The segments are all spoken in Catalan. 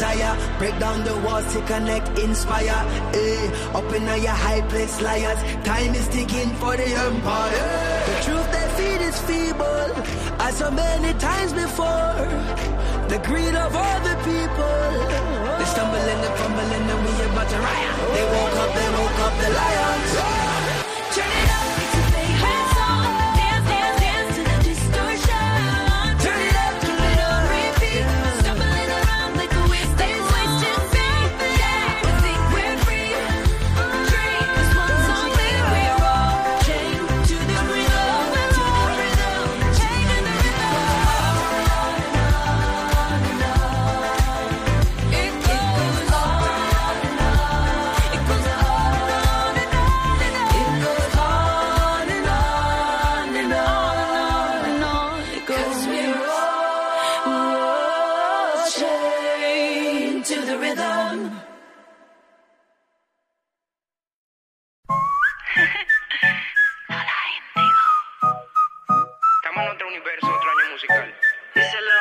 desire. Break down the walls to connect, inspire. Up in your high place, liars. Time is ticking for the empire. The truth they feed is feeble, as so many times before. The greed of all the people. They stumble and they fumble and then we about to riot. They woke up the lions. Turn it up, it's a favorite song. Dance, dance, dance to the distortion. Turn it up, keep it on repeat. Stumbling around like a wasted beat. Yeah, we think we're free. Drink this one song, we're all chained to the rhythm, to the rhythm, chained to the rhythm. It goes on and on. It goes on and on and on. It goes on and on and on and on. It goes. 'Cause we're all chained to the rhythm. Estamos en otro universo, otro año musical. Díselo,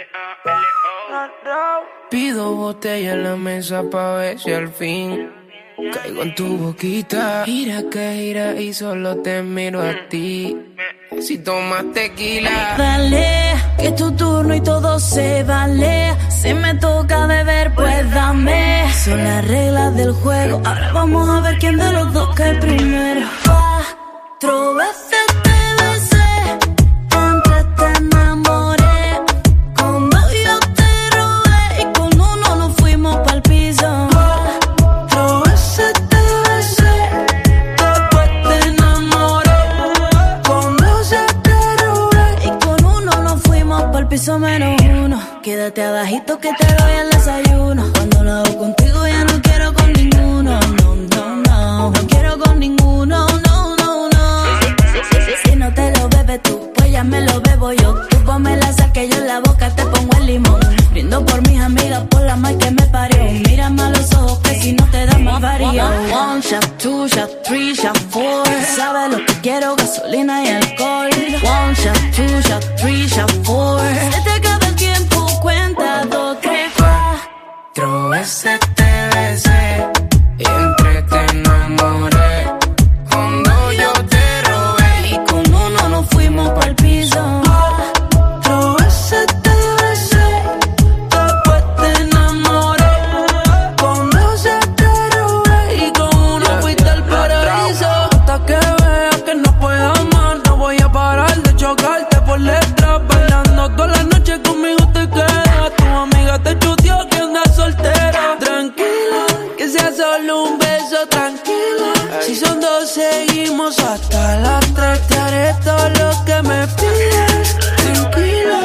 L-A-L-O. Pido botella en la mesa pa' ver si al fin caigo en tu boquita. Gira que gira y solo te miro a ti. Si tomas tequila, Dale, que es tu turno y todo se vale. Si me toca beber, pues dame. Son las reglas del juego. Ahora vamos a ver quién de los dos cae primero. 4 veces te besé, antes te enamoré. Con 2 yo te robé y con 1 nos fuimos pa'l piso. 4 veces te besé, después te enamoré. Con 2 ya te robé y con 1 nos fuimos pa'l piso menos 1. Quédate abajito que te doy el desayuno. Cuando lo hago contigo ya no quiero con ninguno. No, no, no, no quiero con ninguno. No, no, no. Si no te lo bebes tú, pues ya me lo bebo yo. Tú ponme la sal que yo en la boca te pongo el limón. Brindo por mis amigas, por la mal que me parió. Mírame a los ojos que si no te da más varío. 1 shot, 2 shot, 3 shot, 4. Sabes lo que quiero, gasolina y alcohol. 1 shot, 2 shot, 3 shot, 4. Se te acaba el tiempo, cuenta 2, 3, 4 veces te besé y entre te enamoré. Con 2 yo te robé y con 1 nos fuimos pa'l piso. 4 veces te besé, después te enamoré. Con 2 ya te robé y con 1 fuiste al paraíso. hasta que veas que no puedo amar. No voy a parar de chocarte por letras. Bailando toda la noche conmigo te quedas. Tu amiga te chuteó que andas soltera. Tranquila, que sea solo un beso, tranquila. Si son 2 seguimos hasta las 3. Te haré todo lo que me pides, tranquila.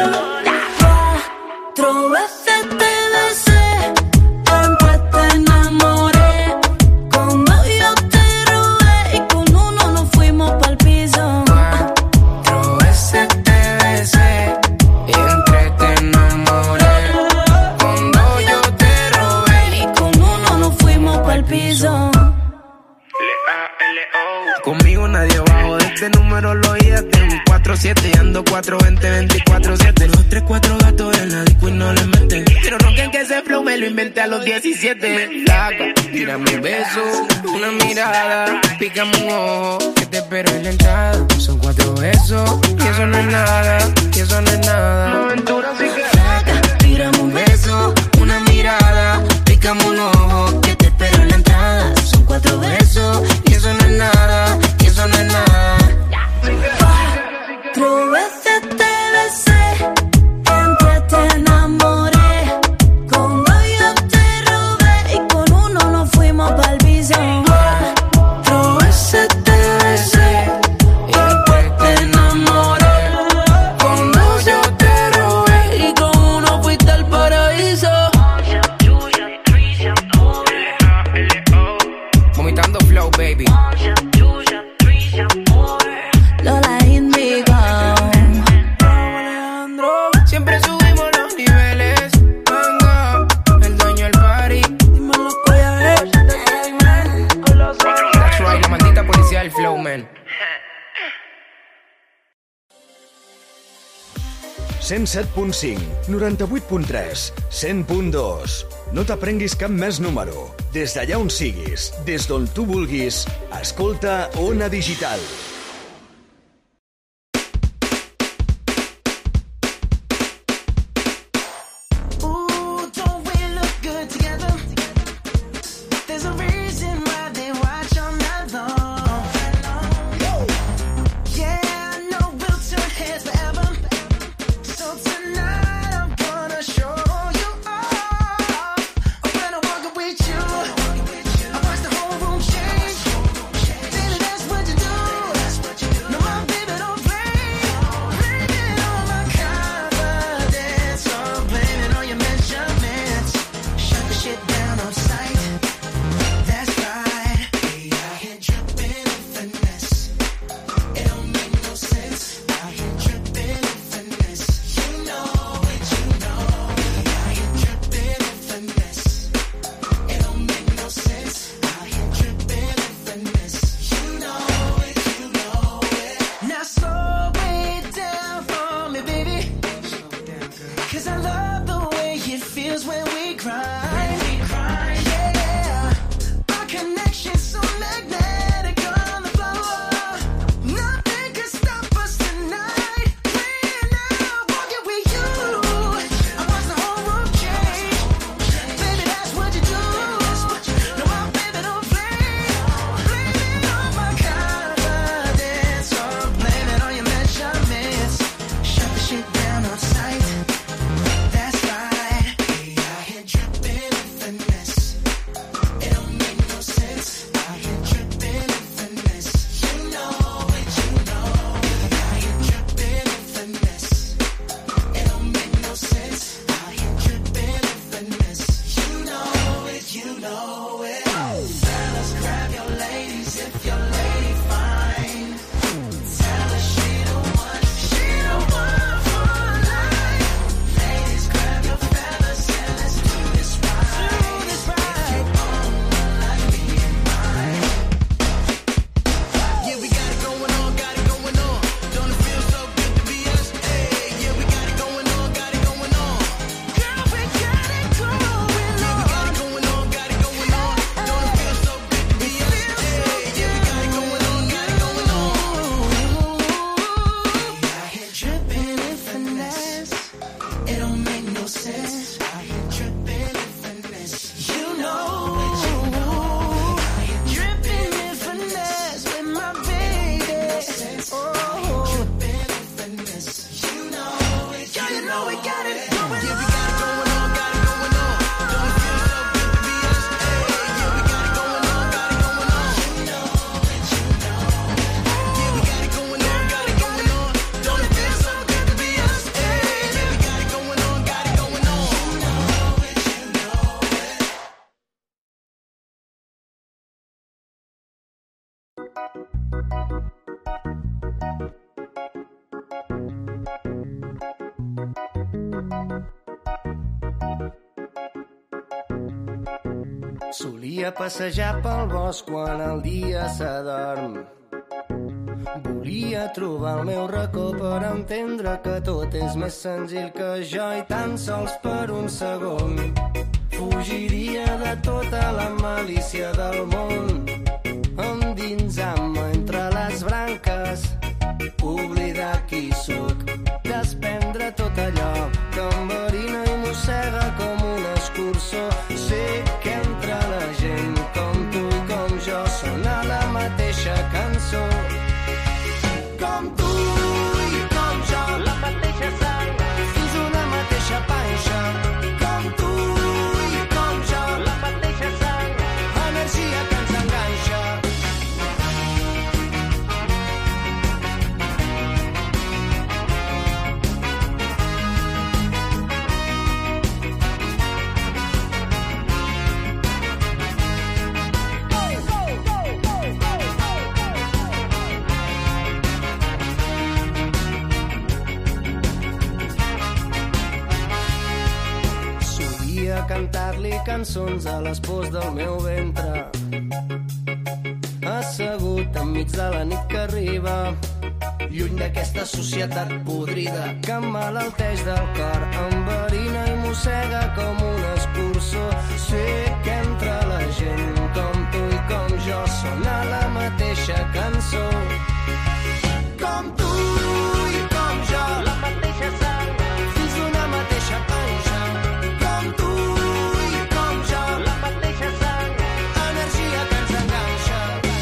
4 veces te besé, después te enamoré. Con 2 yo te robé y con 1 nos fuimos pa'l piso. 4 veces te besé y entre te enamoré. Con 2 yo te robé Y con 1 nos fuimos pa'l piso. L-A-L-O. Conmigo nadie bajo de este número lo oía. Tengo un 4-7 y ando 4-20-24-7. Los 3-4 gatos en la disco y no le meten. Pero no que ese flow me lo inventé a los 17. Flaca, tírame un beso, una mirada, pícame un ojo, que te espero en la entrada. Son 4 besos y eso no es nada, y eso no es nada. Una aventura así que Flaca, tírame un beso, una mirada, pícame un ojo, que te espero en la entrada. Son 4 besos y eso no es nada, y eso no es nada. 4 veces te besé, entre te enamoré. Con 2 yo te robé y con 1 nos fuimos pa'l piso. 4 veces te besé, después te enamoré. Con 2 yo te robé y 107.5, 98.3, 100.2. No t'aprenguis cap més número. Des d'allà on siguis, des d'on tu vulguis, escolta Ona Digital. Solia passejar pel bosc quan el dia s'adorm. Volia trobar el meu racó per entendre que tot és més senzill que jo i tan sols per un segon fugiria de tota la malícia del món, endinsant-me entre les branques, oblidar qui sóc, desprendre tot allò que enverina i mossega com un escurçó. Sé que entre la gent com tu i com jo sona la mateixa cançó. Com tu i com jo, la mateixa sang, fins una mateixa panxa. Com tu i com jo, la mateixa sang, energia que ens enganxa. Cantar-li cançons a les pors del meu ventre, assegut enmig de la nit que arriba, lluny d'aquesta societat podrida que emmalalteix del cor, enverina i mossega com un escurçó. Sé que entre la gent com tu i com jo sona la mateixa cançó. Com tu i com jo, la mateixa sang, fills d'una mateixa panxa. Com tu i com jo, la mateixa sang, energia que ens enganxa.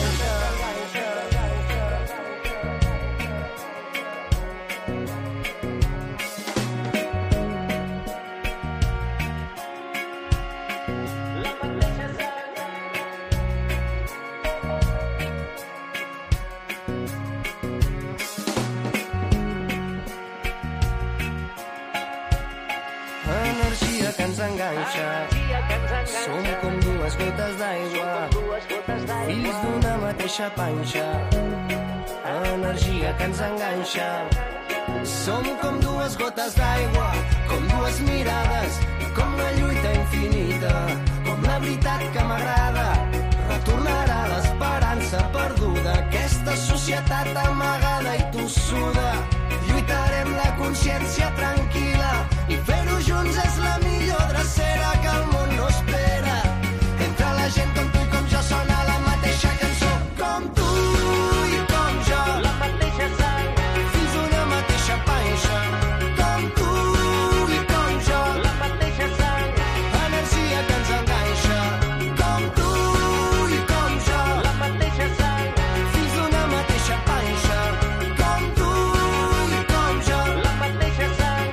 Energia que ens enganxa. Som com dues gotes d'aigua, fills d'una mateixa panxa. Energia que ens enganxa. Som com dues gotes d'aigua, com dues mirades, com la lluita infinita, com la veritat que m'agrada. Retornarà l'esperança perduda, aquesta societat amagada i tossuda. Lluitarem la consciència tranquil·la i fer-ho junts és la millor drecera que el món no espera. Entre la gent com tu i com jo sona la mateixa cançó. Com tu i com jo, la mateixa sang, fills d'una mateixa panxa. Com tu i com jo, la mateixa sang, energia que ens enganxa. Com tu i com jo, la mateixa sang, fills d'una mateixa panxa. Com tu i com jo, la mateixa sang,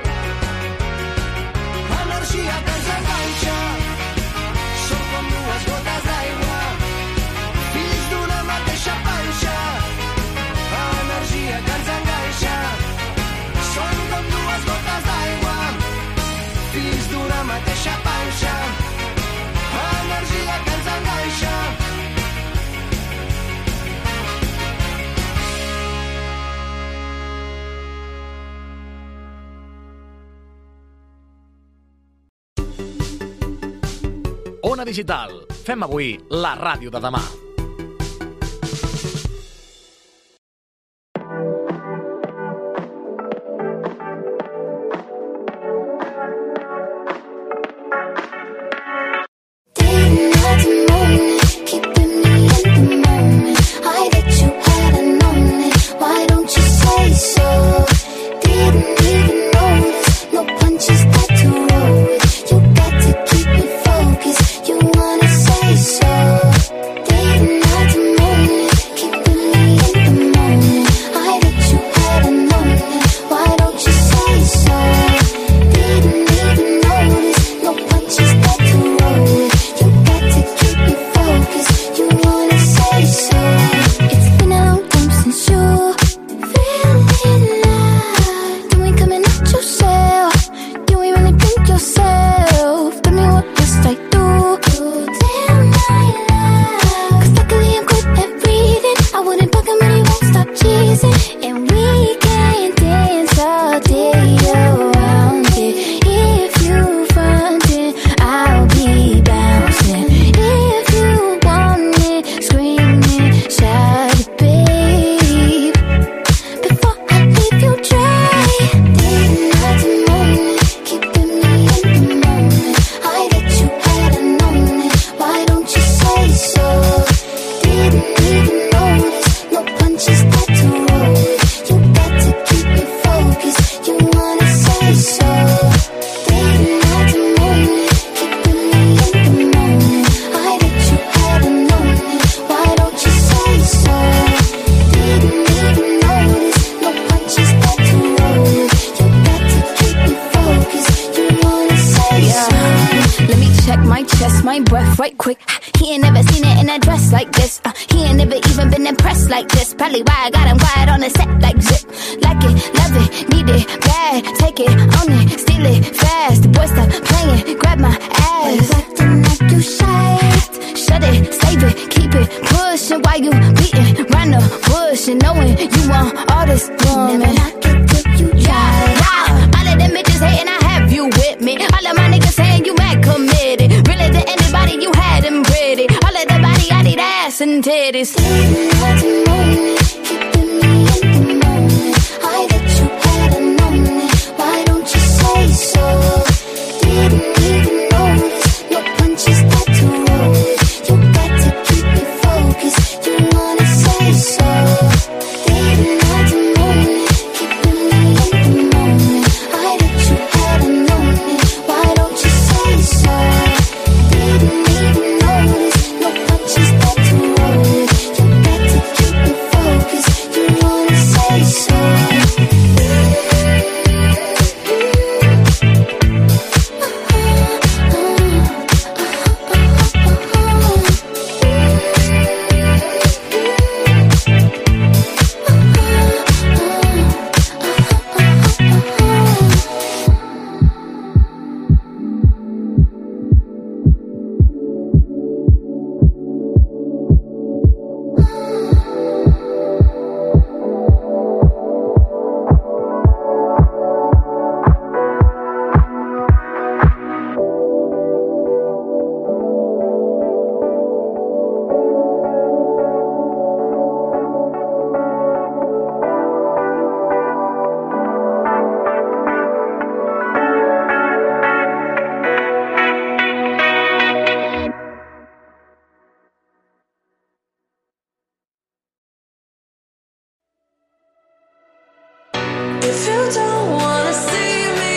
energia que ens enganxa. Som com dues gotes d'aigua, fills d'una mateixa panxa. Energia que ens enganxa. Som com dues gotes d'aigua, fills d'una mateixa panxa. Energia que ens enganxa. Ona Digital. Fem avui la ràdio de demà. my breath right quick. He ain't never seen it in a dress like this. He ain't never even been impressed like this. Probably why I got him quiet on the set like zip. Like it, love it, need it, bad. Take it, own it, steal it, fast. The boy stop playing, grab my ass. Acting like you shy. Shut it, save it, keep it pushing. While you beating round the bush and knowing you want all this woman. Never knock it till you try. All of them bitches hating, I have you with me. All of my niggas saying you mad committed. Really to anybody, you had them pretty. All of the body, I need ass and titties. Keeping me in the moment. don't wanna see me,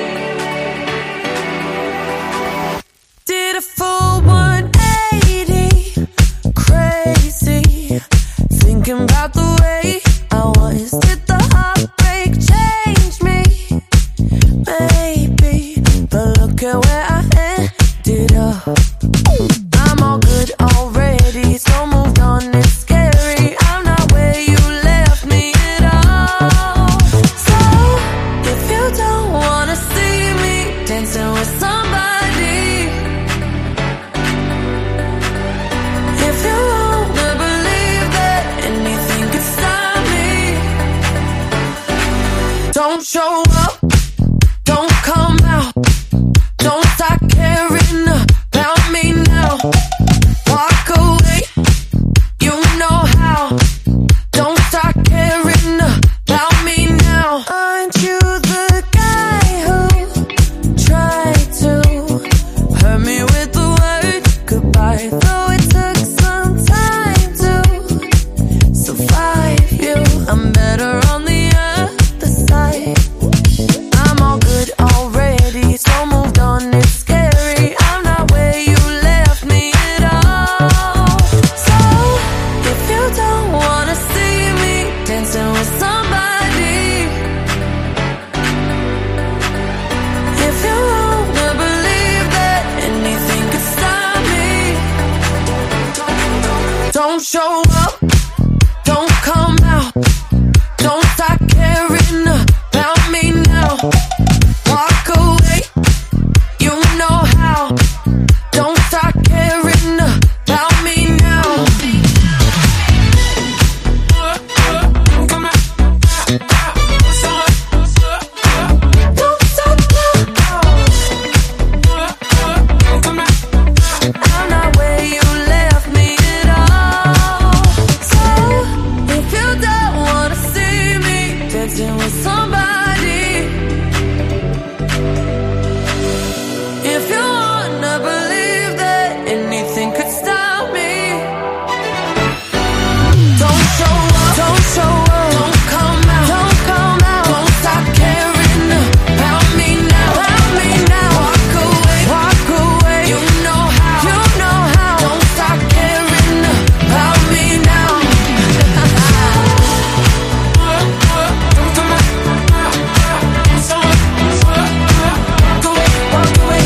did a full 180, crazy, thinking about the way I was. Did the heartbreak change me? Maybe, but look at where I ended up. I'm all good already, so moved on, it's scary. I'm not where you left me at all. So, if you don't wanna see me dancing with somebody, if you wanna believe that anything could stop me, don't show up, don't come out, don't start caring about me now. Walk away, you know how. Don't start caring about me now. Aren't you the guy who tried to hurt me with the word goodbye? Though it took some time to survive you, I'm better on the other side. I'm all good already, so moved on, it's scary. I'm not where you left me at all. So, if you don't wanna see me dancing with somebody, if you wanna believe that anything could stop me, don't show up, don't come out, don't start caring about me now. Walk away, you know how. Don't start caring about me now. Don't stop now. I'm not where you left me at all. So, if you don't wanna see me dancing with somebody, if you wanna believe that anything could stop me, don't show up, don't show up, don't come out, don't come out, don't stop caring about me now, walk away, you know how, don't stop caring about me now. Walk away.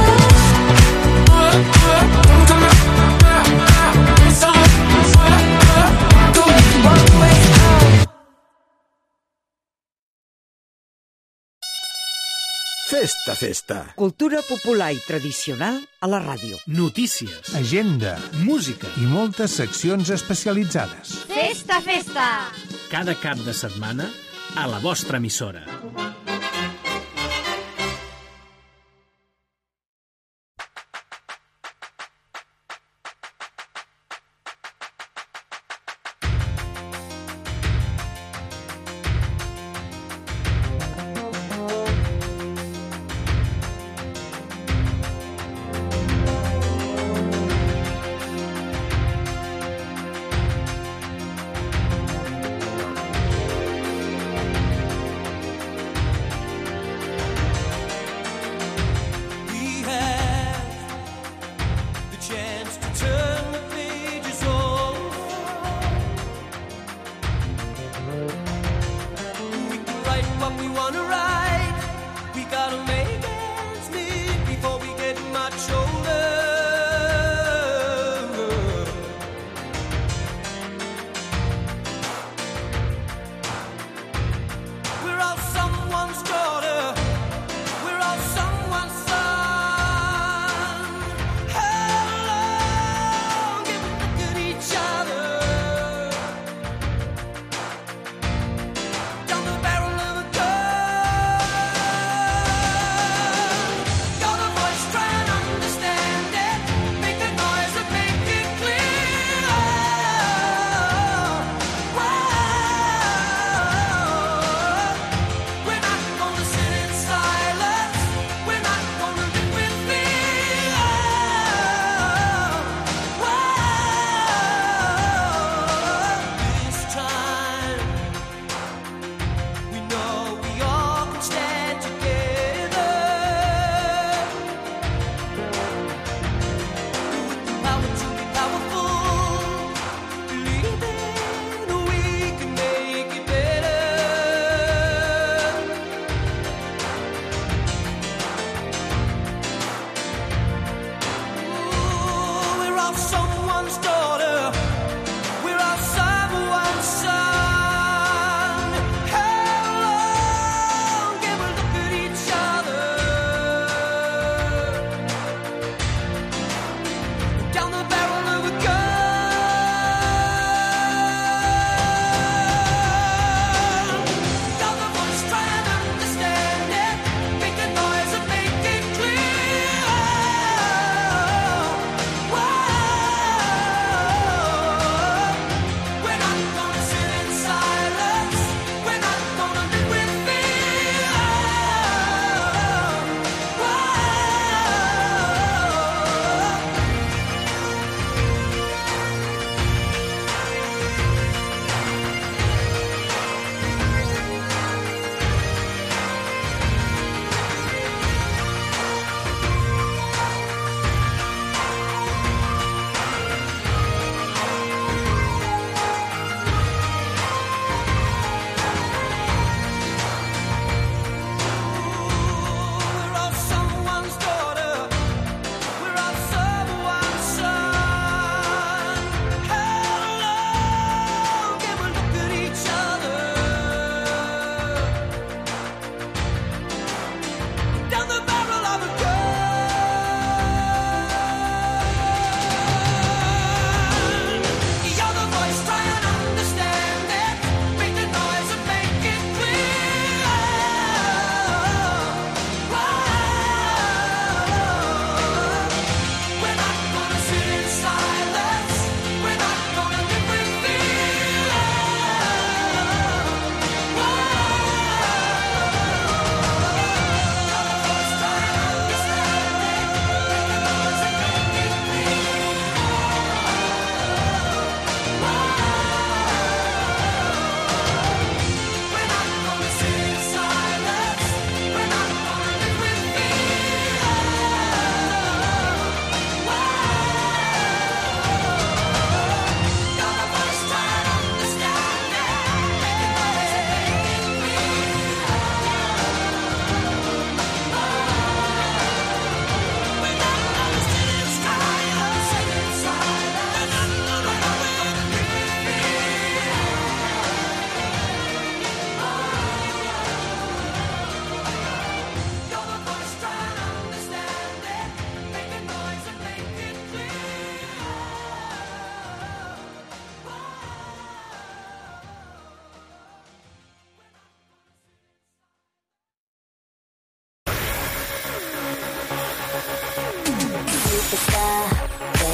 Festa, festa. Cultura popular i tradicional a la ràdio. Notícies, agenda, música i moltes seccions especialitzades. Festa, festa! cada cap de setmana a la vostra emissora.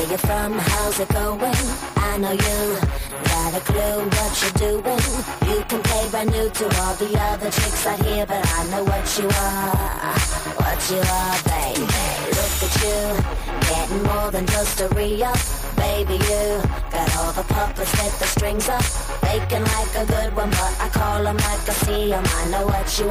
you from? How's it going? I know you got a clue what you're doing. You can play brand new to all the other chicks out here, but I know what you are, baby. Look at you, getting more than just a re-up. Baby, you got all the puppets with the strings up, faking like a good one, but I call them like I see them. I know what you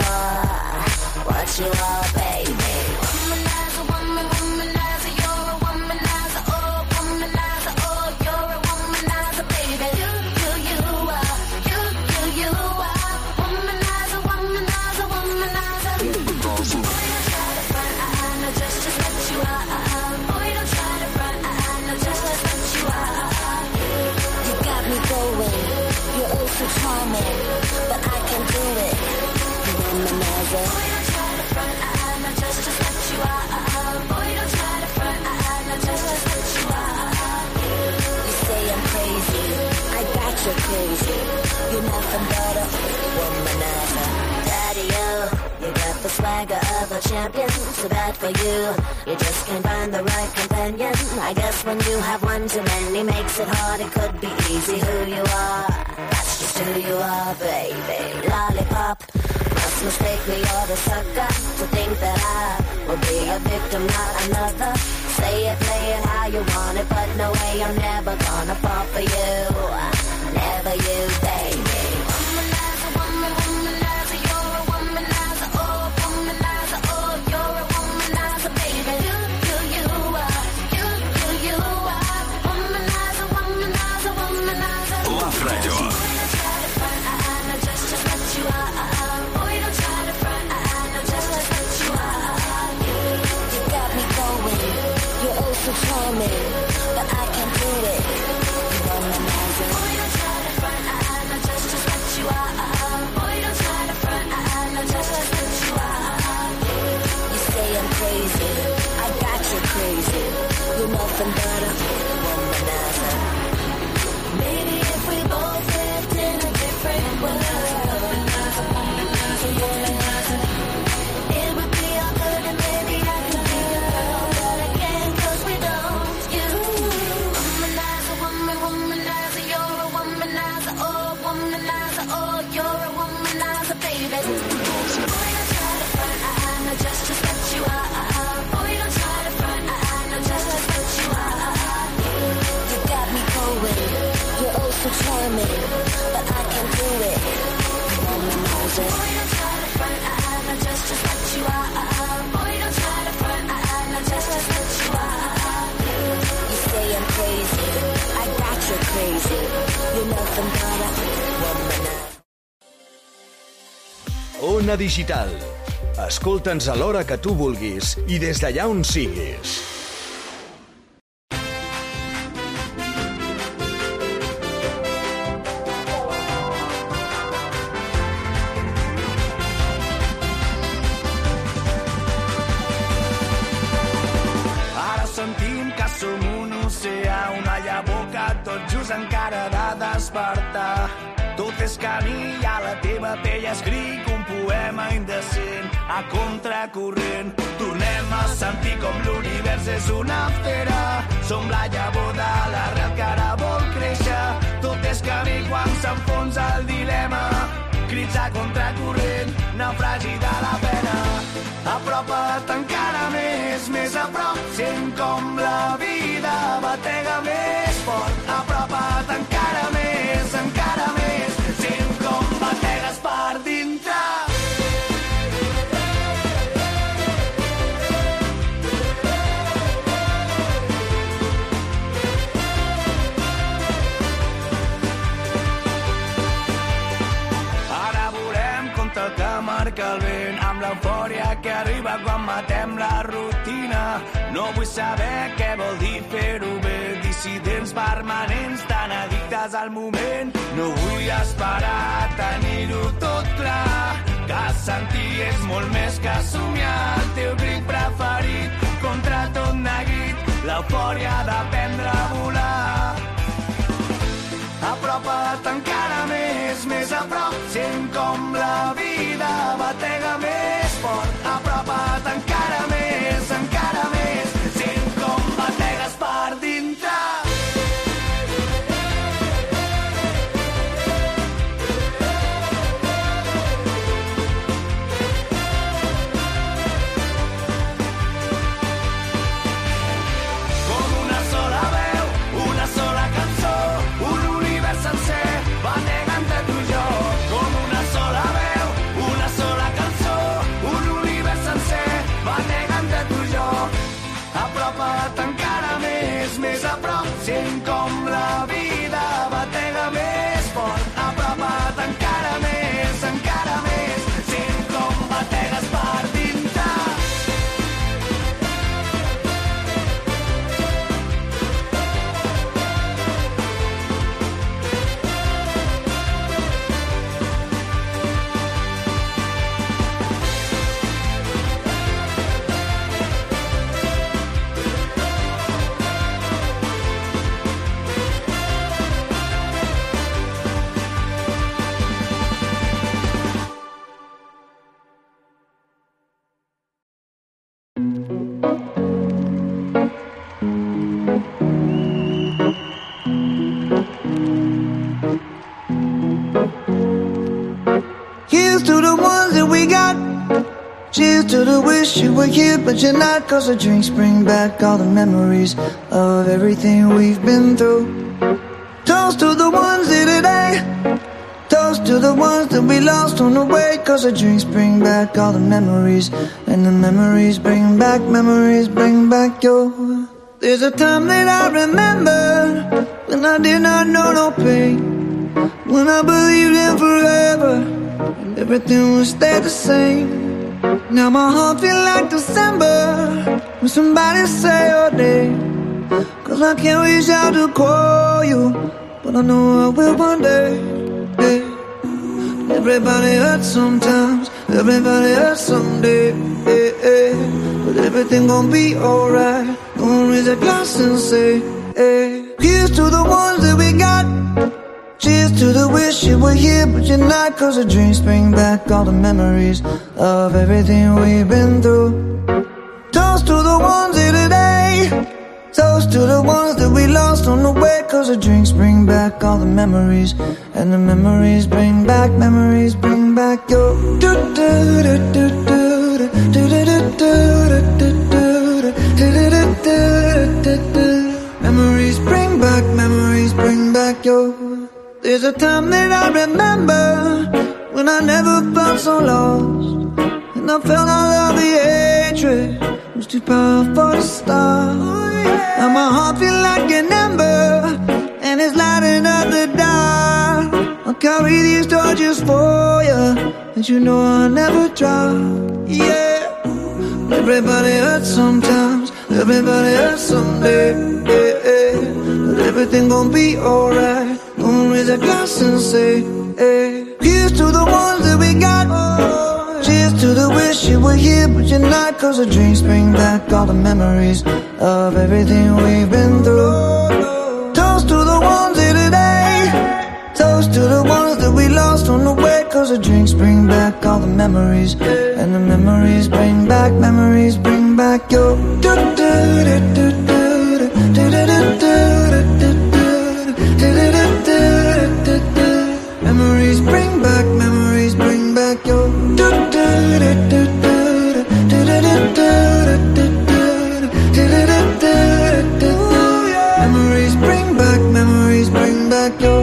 are, baby. Womanizer, womanizer, you're a womanizer, oh, womanizer, oh, you're a womanizer, baby. You are, you are, womanizer, womanizer, womanizer. Boy, don't try to front, I know just what you are. Boy, don't try to front, I know just what you are. You got me going, you're oh so charming, but I can do it. Womanizer. Boy, don't try to front, I know just what you are. Boy, don't try to front, I know just what you are. You say I'm crazy, I got you crazy. You're nothing but a womanizer. Daddy, you got the swagger of a champion. So bad for you, you just can't find the right companion. I guess when you have one too many makes it hard. It could be easy who you are. That's just who you are, baby. Lollipop. Must mistake me or the sucker to think that I will be a victim, not another. Say it, play it how you want it, but no way, I'm never gonna fall for you. Never you, baby. Womanizer, womanizer, you're a womanizer, oh, womanizer, oh, you're a womanizer, baby. You are, you are, womanizer, womanizer, womanizer. Love Radio. Boy, don't try to front, I know just what you are. Boy, don't try to front, I know just what you are. You got me going, you're oh so charming, but I can't do it. Womanizer. Boy, don't try to front, I know just what you are. Boy, don't try to front, I know just what you are. You say I'm crazy, I got you crazy. You're nothing but a womanizer. Maybe if we both lived in a different world, it would be all good and maybe I could be a girl, but I can't 'cause we don't. You womanizer, womanizer, you're a womanizer, oh, womanizer, oh, you're a womanizer, baby. Boy, don't try to front, I know just what you are. Boy, don't try to front, I know just what you are. You got me going, you're oh so charming, but I can't do it. Womanizer. Boy, don't try to front, I know just what you are. Boy, don't try to front, I know just what you are. You say I'm crazy, I got you crazy. You're nothing but a womanizer. Ona Digital. Escolta'ns a l'hora que tu vulguis i des d'allà on siguis. Ara sentim que som un oceà, una llavor que tot just encara ha de despertar. Tot és camí i a la teva pell escric un poema indecent a contracorrent. Tornem a sentir com l'univers és una fera. Som la llavor de l'arrel que ara vol créixer. Tot és camí quan s'enfonsa el dilema. Crits a contracorrent, naufragi de la pena. Apropa't encara més a prop. Sent com la vida batega més fort. Apropa't encara més. Sent com bategues per dintre. Ara volem contra el que marca el vent, amb l'eufòria que arriba quan matem la rutina. No vull saber què vol dir fer-ho bé. Dissidents permanents tan addictes al moment. No vull esperar tenir-ho tot clar, que sentir és molt més que somiar. El teu crit preferit contra tot neguit, l'eufòria d'aprendre a volar. Apropa't encara més a prop. Sent com la vida batega més fort. Apropa't encara més. Sent com bategues per dintre. we got. Cheers to the wish you were here, but you're not. Cause the drinks bring back all the memories of everything we've been through. Toast to the ones here today. Toast to the ones that we lost on the way. Cause the drinks bring back all the memories. And the memories bring back your. There's a time that I remember when I did not know no pain, when I believed in forever and everything would stay the same. Now my heart feel like December when somebody say your name. Cause I can't reach out to call you, but I know I will one day. Hey. Everybody hurts sometimes, everybody hurts someday. Hey, hey. But everything gon' be alright. Gonna raise a glass and say, hey. Here's to the ones that we got. Cheers to the wish you were here, but you're not. Cause the dreams bring back all the memories of everything we've been through. Toast to the ones here today. Toast to the ones that we lost on the way. Cause the drinks bring back all the memories. And the memories bring back your. Memories bring back your. There's a time that I remember when I never felt so lost, and I felt all of the hatred was too powerful to stop. Now my heart feel like an ember, and it's lighting up the dark. I'll carry these torches for you, and you know I'll never drop. Yeah. Everybody hurts sometimes, everybody hurts someday. Yeah, yeah. But everything gon' be alright. Gonna raise a glass and say, hey. Here's to the ones that we got. Cheers to the wish you were here, but you're not. Cause the drinks bring back all the memories of everything we've been through. Toast to the ones here today. Toast to the ones that we lost on the way. Cause the drinks bring back all the memories. And the memories bring back your. Memories bring back your. Memories bring back your.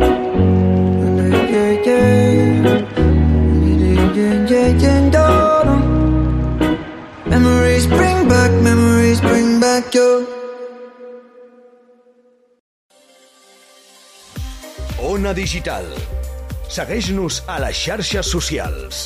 Memories bring back your. Ona Digital. Segueix-nos a les xarxes socials.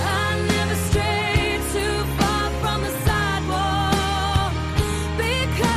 Because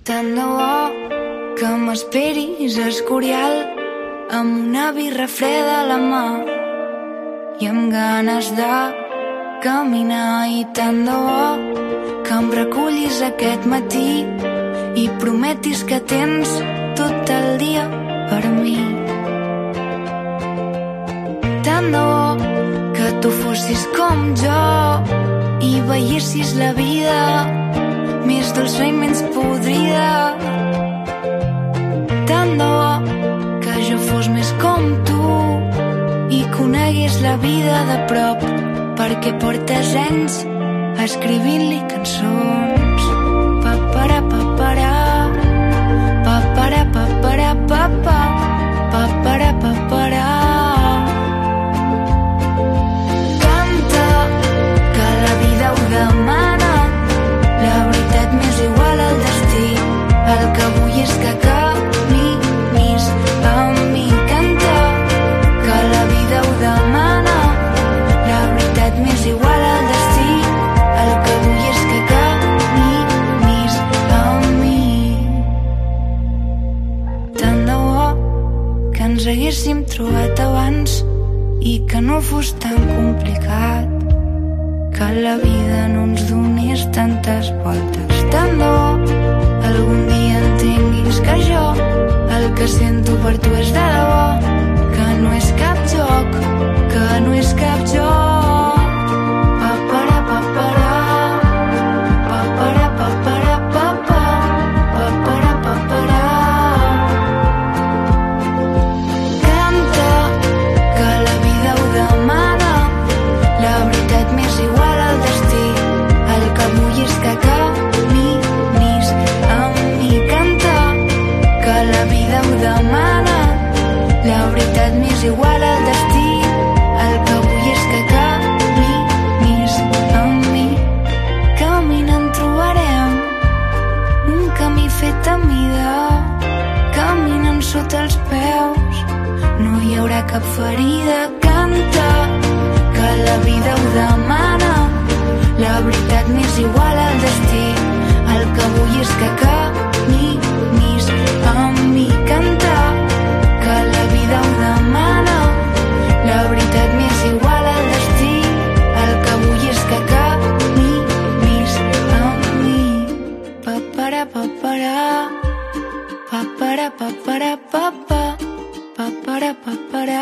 Tant de bo que m'esperis a Escorial amb una birra freda a la mà i amb ganes de caminar. I tant de bo que em recullis aquest matí i prometis que tens tot el dia per mi. Tant de bo que tu fossis com jo i veiessis la vida més dolça i menys podrida. Tant de bo que jo fos més com tu i conegués la vida de prop, perquè portes anys escrivint-li cançons. Papara, papara, papara, papara, papa, papara, papara. Canta, que la vida ho demana, la veritat m'és igual al destí, el que vull és que caminis amb mi. Canta, que la vida ho demana, la veritat m'és igual al destí, el que vull és que caminis amb mi. Tant de bo que ens haguéssim trobat abans i que no fos tan complicat, que la vida no ens donés tantes voltes. Tant de bo algun dia entenguis que jo el que sento per tu és de debò, que no és cap joc, que no és cap joc. Papara, papara, papara, papara, papa, papara, papara. Canta, que la vida ho demana, la veritat m'és igual al destí, el que vull és que caminis amb mi. Canta, que la vida ho demana, la veritat m'és igual al destí, el que vull és que caminis amb mi. Caminant trobarem un camí fet a mida, caminant sota els peus no hi haurà cap ferida. Canta, que la vida ho demana, la veritat m'és igual al destí, el que vull és que caminis amb mi. Canta, que la vida ho demana, la veritat m'és igual al destí, el que vull és que caminis amb mi. Papara, papara, papara, papara, papa, papara, papara.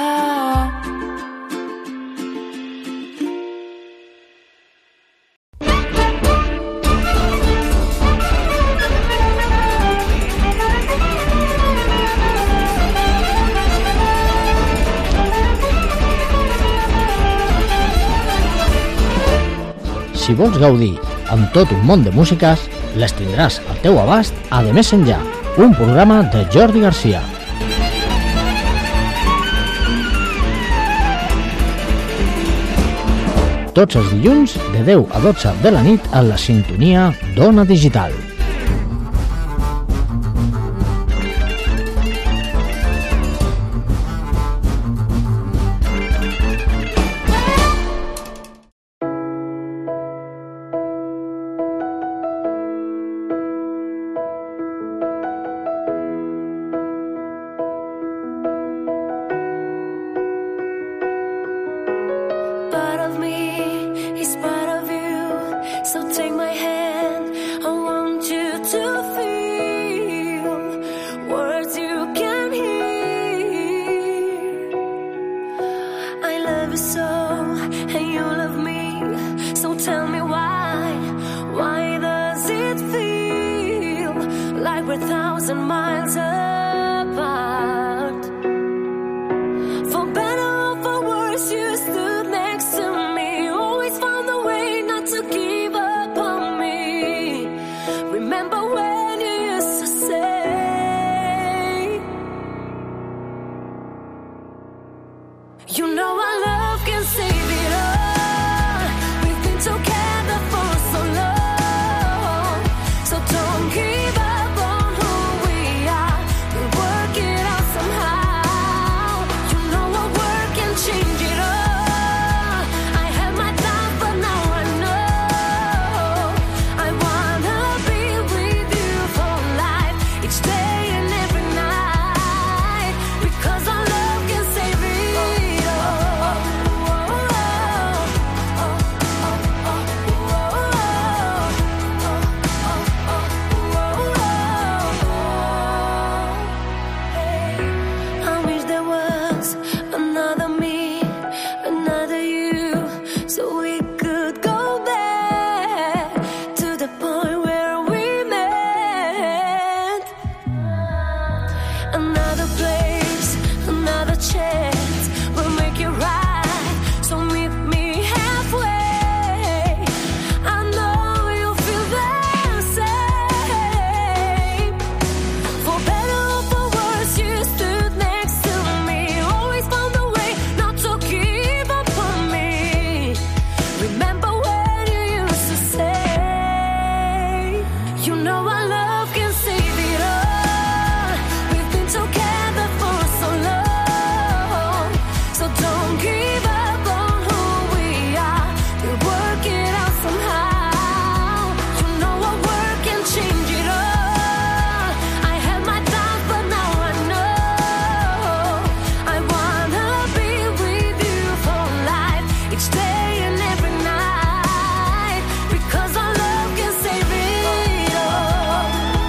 Si vols gaudir amb tot un món de músiques, les tindràs al teu abast a De Més Enllà, un programa de Jordi Garcia. Tots els dilluns de 10 a 12 de la nit a la sintonia d'Ona Digital. love can save it all. We've been together for so long, so don't give up on who we are. We'll work it out somehow. You know our work can change it all. I had my doubts, but now I know. I wanna be with you for life, each day and every night, because our love can save it all.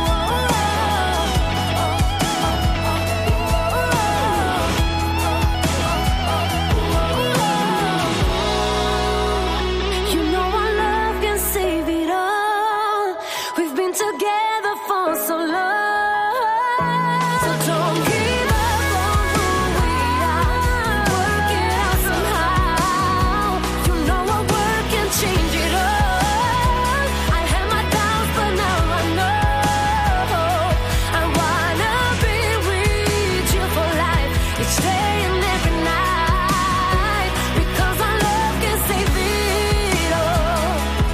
You know our love can save it all. We've been together for so long, so don't give up on who we are. Work it out somehow. You know our work can change it all. I had my doubts, but now I know. I wanna be with you for life, each day and every night, because our love can save it all.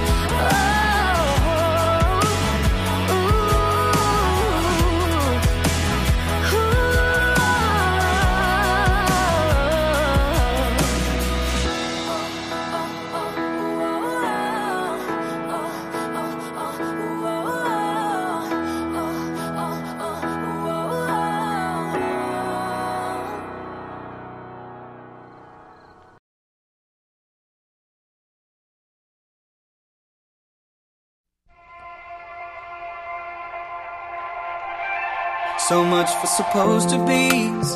So much for supposed to be's.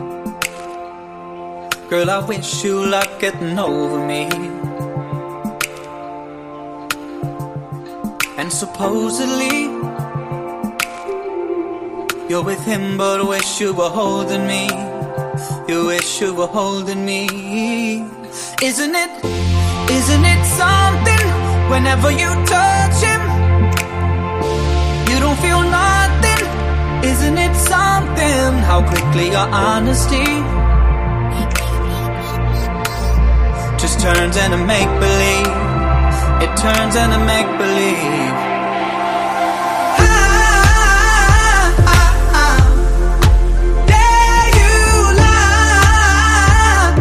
Girl, I wish you luck getting over me. And supposedly you're with him, but wish you were holding me. You wish you were holding me. Isn't it something? Whenever you touch him, you don't feel nothing. Isn't it something? How quickly your honesty just turns into make-believe. It turns into make-believe. Dare you lie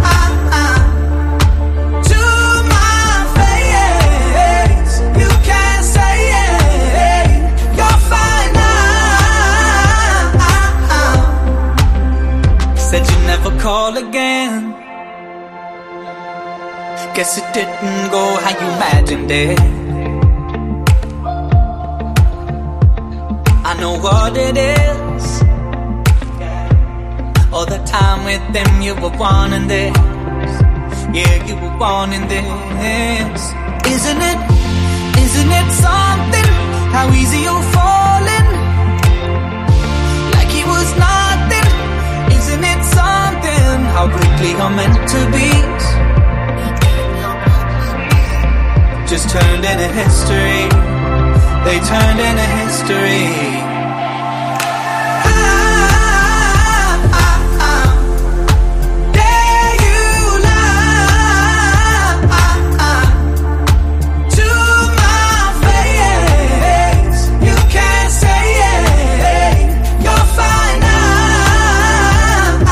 to my face? You can't say it. You're fine now. Said you'd never call again. Guess it didn't go how you imagined it. I know what it is. All the time with them you were wanting this. Yeah, you were wanting this. Isn't it something? How easy you're falling, like he was nothing. Isn't it something? How quickly you're meant to be just turned into history. They turned into history. Dare you lie to my face? You can't say it. You're fine now.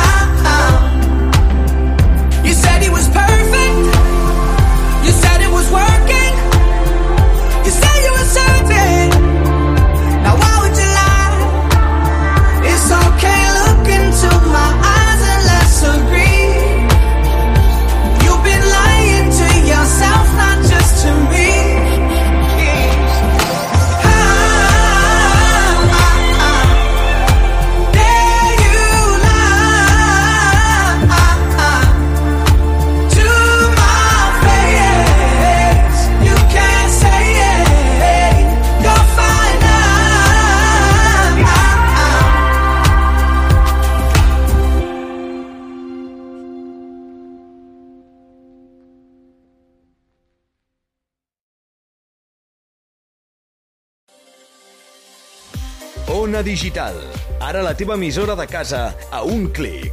You said he was perfect. You said it was working. You say you were certain. Now why would you lie? It's okay, look into my eyes and let's agree. You've been lying to yourself, not just to me. Dare you lie to my face? You can't say it. You're fine now. Ona Digital. Ara la teva emissora de casa a un clic.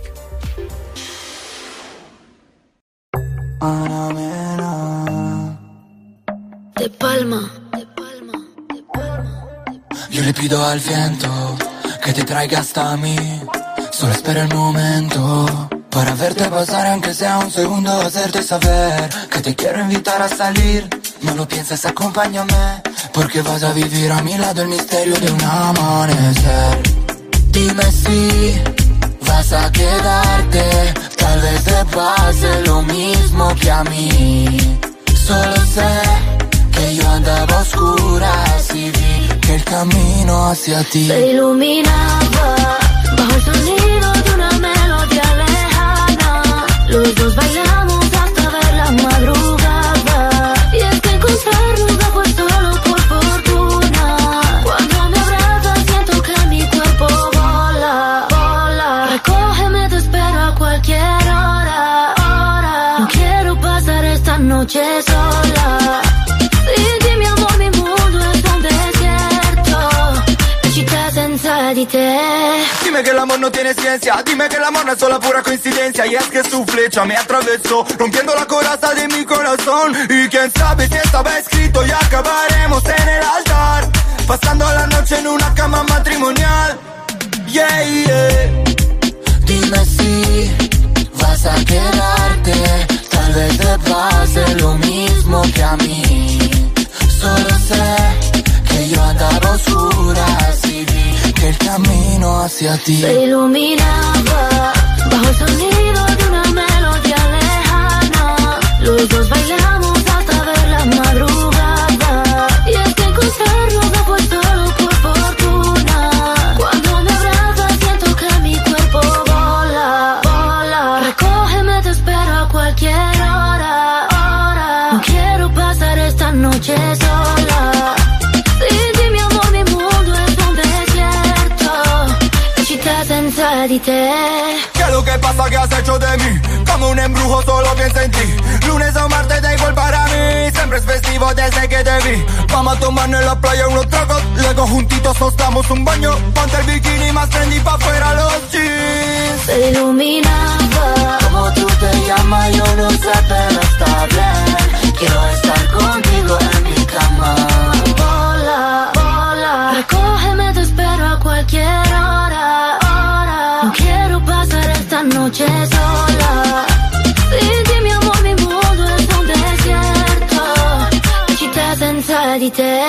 De Palma. Yo Le pido al viento que te traiga hasta mí. Solo espera el momento para verte pasar, aunque sea un segundo, hacerte saber que te quiero invitar a salir. No lo pienses, acompáñame, porque vas a vivir a mi lado el misterio de un amanecer. Dime si vas a quedarte, tal vez te pase lo mismo que a mí. Solo sé que yo andaba a oscuras y vi que el camino hacia ti se iluminaba bajo el sonido de una melodía lejana. Los dos bailamos hasta ver la madrugada. Y es que encontrarnos no fue solo por fortuna. Cuando me abrazas siento que mi cuerpo vola, vola. Recógeme, te espero a cualquier hora, hora. No quiero pasar esta noche sola. Sin ti, mi amor, mi mundo es un desierto. La città senza di te. Dime que el amor no tiene ciencia, dime que el amor no es solo pura coincidencia. Y es que su flecha me atravesó, rompiendo la coraza de mi corazón. Y quién sabe si estaba escrito y acabaremos en el altar, pasando la noche en una cama matrimonial. Yeah, yeah. Dime si vas a quedarte, tal vez te pase lo mismo que a mí. Solo sé que yo andaba a oscuras y vi que el camino hacia ti se iluminaba bajo el sonido de una melodía lejana. Los dos bailamos hasta ver la madrugada. Y es que encontrarnos no fue solo por fortuna. Cuando me abrazas siento que mi cuerpo vola, vola. Recógeme, te espero a cualquier hora, hora. No quiero pasar esta noche sola. Sin ti, mi amor, mi mundo es un desierto. La città senza di te. ¿Qué es lo que pasa? ¿Qué has hecho de mí? Como un embrujo solo pienso en ti. Lunes o martes da igual para mí. Siempre es festivo desde que te vi. Vamos a tomarnos en la playa unos tragos, luego juntitos nos damos un baño. Ponte el bikini más trendy pa' afuera los jeans. Se iluminaba. Como tú te llamas yo no sé, pero está bien. Quiero estar contigo en mi cama. Vola, vola. Recógeme, te espero a cualquier hora, hora. No quiero pasar esta noche sola. Sin ti, mi amor, mi mundo es un desierto. La città senza di te.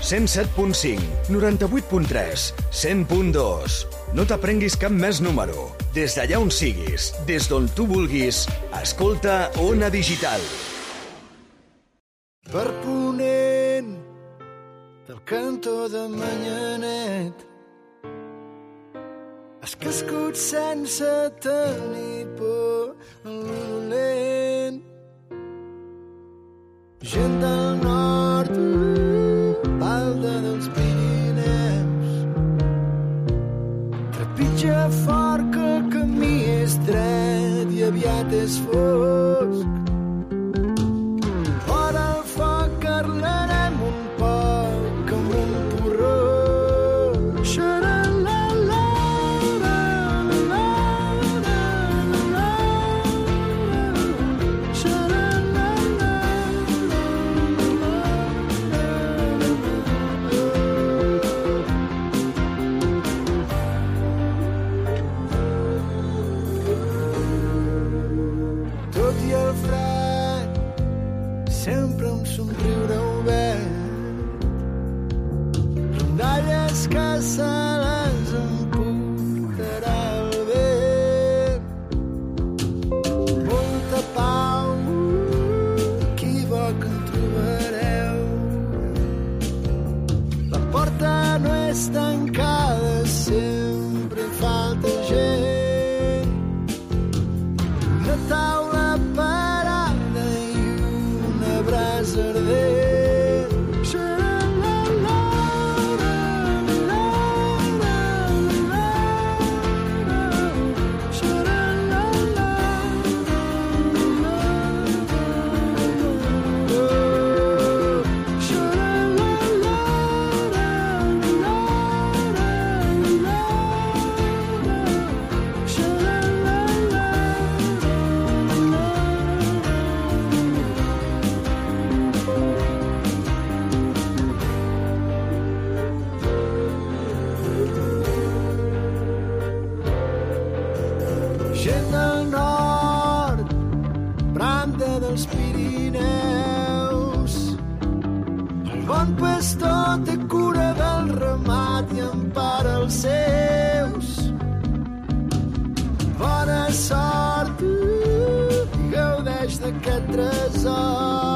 107.5, 98.3, 100.2. No t'aprenguis cap més número. Des d'allà on siguis, des d'on tu vulguis, escolta Ona Digital. Per ponent del cantó de Manyanet has cascut sense tenir por al dolent. Gent del nord, Alda dels Pirineus, trepitja fort que el camí és dret i aviat és fosc. Fora el foc carlarem un poc amb un porró. Sempre un somriure obert, rondalles que se les emportarà el vent. Molta pau, equívoc en trobareu. La porta no és tancada, sempre hi falta gent. Una taula parada i una brasa ardent. Gent del nord, Branda dels Pirineus, el bon pastor té cura del ramat i empara els seus. Bona sort i gaudeix d'aquest tresor.